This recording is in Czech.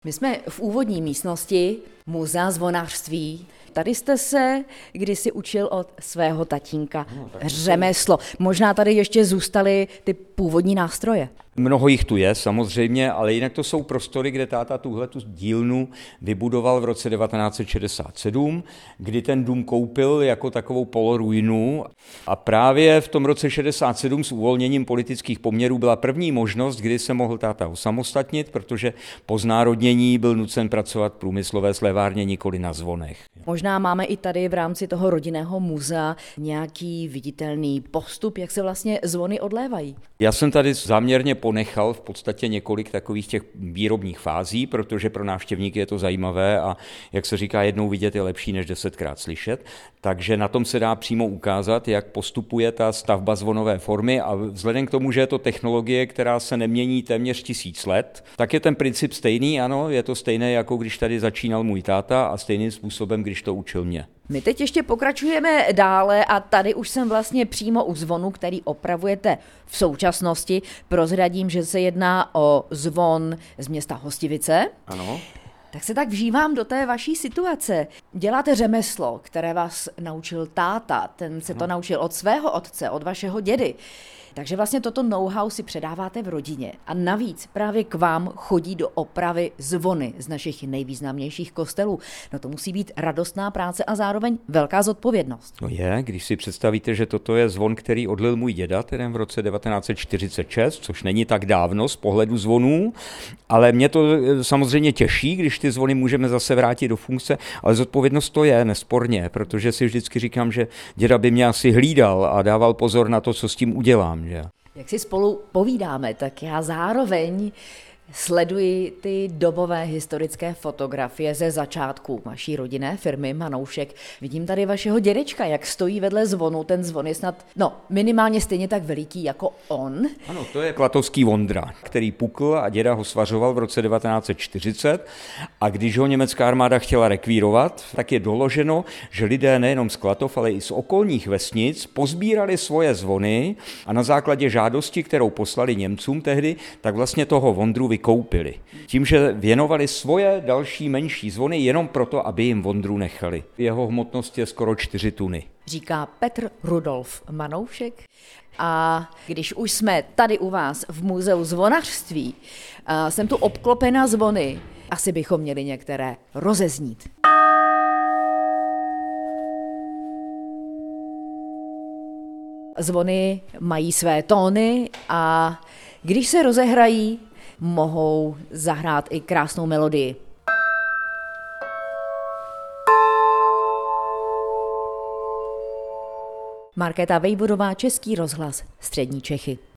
My jsme v úvodní místnosti Muzea zvonářství. Tady jste se kdysi učil od svého tatínka řemeslo. Možná tady ještě zůstaly ty původní nástroje. Mnoho jich tu je samozřejmě, ale jinak to jsou prostory, kde táta tuhletu dílnu vybudoval v roce 1967, kdy ten dům koupil jako takovou poloruinu. A právě v tom roce 67 s uvolněním politických poměrů byla první možnost, kdy se mohl táta osamostatnit, protože po znárodnění byl nucen pracovat v průmyslové slévárně, nikoli na zvonech. Možná máme i tady v rámci toho rodinného muzea nějaký viditelný postup, jak se vlastně zvony odlévají. Já jsem tady záměrně ponechal v podstatě několik takových těch výrobních fází, protože pro návštěvníky je to zajímavé a jak se říká, jednou vidět je lepší než 10krát slyšet. Takže na tom se dá přímo ukázat, jak postupuje ta stavba zvonové formy a vzhledem k tomu, že je to technologie, která se nemění téměř 1000 let, tak je ten princip stejný, ano, je to stejné, jako když tady začínal můj táta a stejným způsobem, když to učil mě. My teď ještě pokračujeme dále a tady už jsem vlastně přímo u zvonu, který opravujete v současnosti. Prozradím, že se jedná o zvon z města Hostivice. Ano. Tak se tak vžívám do té vaší situace. Děláte řemeslo, které vás naučil táta, ten se to naučil od svého otce, od vašeho dědy. Takže vlastně toto know-how si předáváte v rodině. A navíc právě k vám chodí do opravy zvony z našich nejvýznamnějších kostelů. No to musí být radostná práce a zároveň velká zodpovědnost. No je, když si představíte, že toto je zvon, který odlil můj děda, tedy v roce 1946, což není tak dávno z pohledu zvonů, ale mě to samozřejmě těší, když ty zvony můžeme zase vrátit do funkce, ale zodpovědnost to je nesporně, protože si vždycky říkám, že děda by mě asi hlídal a dával pozor na to, co s tím udělám. Že? Jak si spolu povídáme, tak já zároveň sleduji ty dobové historické fotografie ze začátku vaší rodinné firmy Manoušek. Vidím tady vašeho dědečka, jak stojí vedle zvonu. Ten zvon je snad minimálně stejně tak veliký jako on. Ano, to je klatovský Vondra, který pukl a děda ho svařoval v roce 1940 a když ho německá armáda chtěla rekvírovat, tak je doloženo, že lidé nejenom z Klatov, ale i z okolních vesnic pozbírali svoje zvony a na základě žádosti, kterou poslali Němcům tehdy, tak vlastně toho Vondru koupili. Tím, že věnovali svoje další menší zvony jenom proto, aby jim Vondru nechali. Jeho hmotnost je skoro 4 tuny. Říká Petr Rudolf Manoušek. A když už jsme tady u vás v muzeu zvonařství, jsem tu obklopena zvony, asi bychom měli některé rozeznít. Zvony mají své tóny a když se rozehrají, mohou zahrát i krásnou melodii. Markéta Vejvodová, Český rozhlas, Střední Čechy.